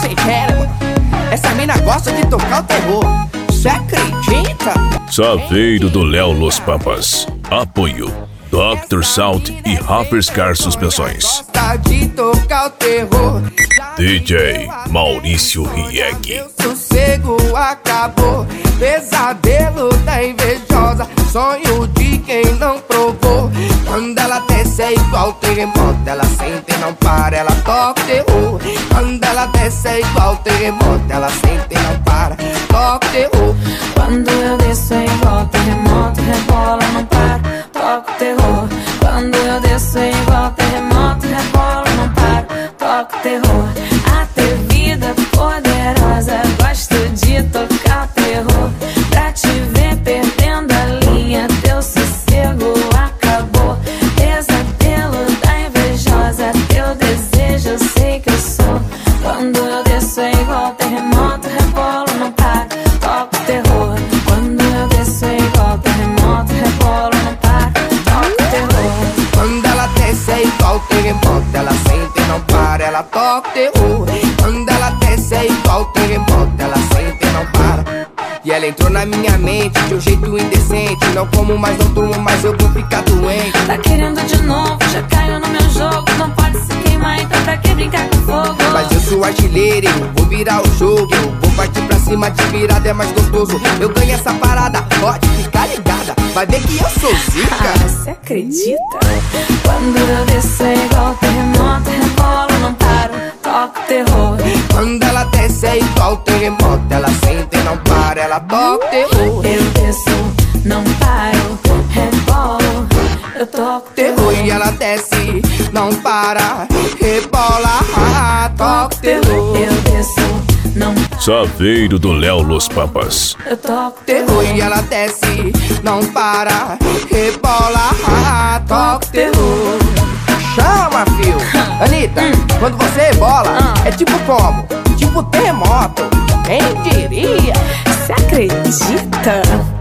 sincero, essa mina gosta de tocar o terror. Cê acredita? Saveiro do Léo Los Pampas. Apoio Dr. Salt e Rappers Car Suspensões. Gosta de tocar o terror. DJ Maurício Rieg. Meu sossego acabou. Pesadelo da invejosa, sonho de quem não provou. Quando ela desce é igual terremoto, ela sente e não para, ela toca o terror. Quando ela desce é igual terremoto, ela sente e não para, toca o terror. Quando eu desço é igual terremoto, rebola, não para, toca o terror. Quando eu desço é igual terremoto, rebola, não para, toca o terror. Atrevida, poderosa, gosto de tocar o terror. Pra te ver perdendo a linha, teu sossego acabou. Pesadelo da invejosa, teu desejo eu sei que eu sou. Quando eu desço é igual terremoto, rebolo, não para, toca o terror. Quando eu desço é igual terremoto, rebolo, não para, toca o terror. Quando ela desce é igual terremoto, ela sente e não para, ela toca o terror. Quando ela desce é igual terremoto, ela sente e não para. E ela entrou na minha mente de um jeito indecente. Não como mais, não durmo mais, eu vou ficar doente. Tá querendo de novo, já caiu no meu jogo. Não pode se queimar, então pra que brincar com fogo? Mas eu sou artilheiro, eu vou virar o jogo. Eu vou partir pra cima, de virada é mais gostoso. Eu ganho essa parada, pode ficar ligada. Vai ver que eu sou zica. Você acredita? Quando eu desço é igual terremoto, rebolo, não paro, toca o terror. Quando ela desce é igual terremoto, ela sente e não para, ela toca o terror. Eu desço, não paro, rebolo, eu toco o Terror e ela desce, não para, rebola, toca o terror. Eu desço, não Saveiro do Léo Los Pampas. eu toco Terror e ela desce, não para, rebola, toca o terror. Chama, fio. Anitta, quando você rebola, é tipo como? Tipo terremoto, quem diria? Você acredita?